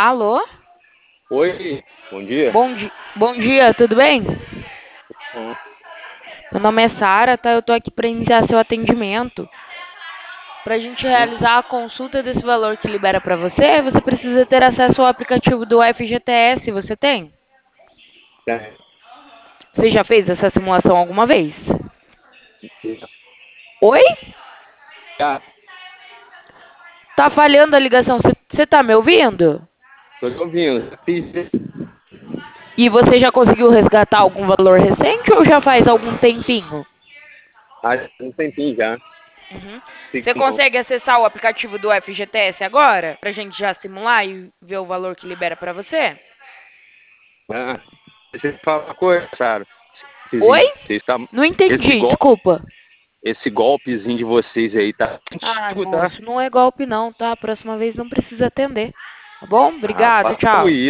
Alô? Oi, bom dia. Bom dia, tudo bem? Hum, Meu nome é Sara, tá? Eu tô aqui para iniciar seu atendimento. Para a gente hum, realizar a consulta desse valor que libera para você, você precisa ter acesso ao aplicativo do FGTS. Você tem? é, Você já fez essa simulação alguma vez? é, Oi? ah, Tá falhando a ligação. Você tá me ouvindo? tô te ouvindo. Já fiz E você já conseguiu resgatar algum valor recente ou já faz algum tempinho? há um tempinho já. Uhum. Fico Você não. consegue acessar o aplicativo do FGTS agora? Pra gente já simular e ver o valor que libera pra você? Ah, deixa eu te falar uma coisa, Sara. Oi? Vocês tá, Não esse, entendi, gol, desculpa. esse golpezinho de vocês aí tá Ai, antigo, tá? moço, não é golpe não, tá? Próxima vez não precisa atender. Tá bom? Ah, Obrigada, para com tchau. isso.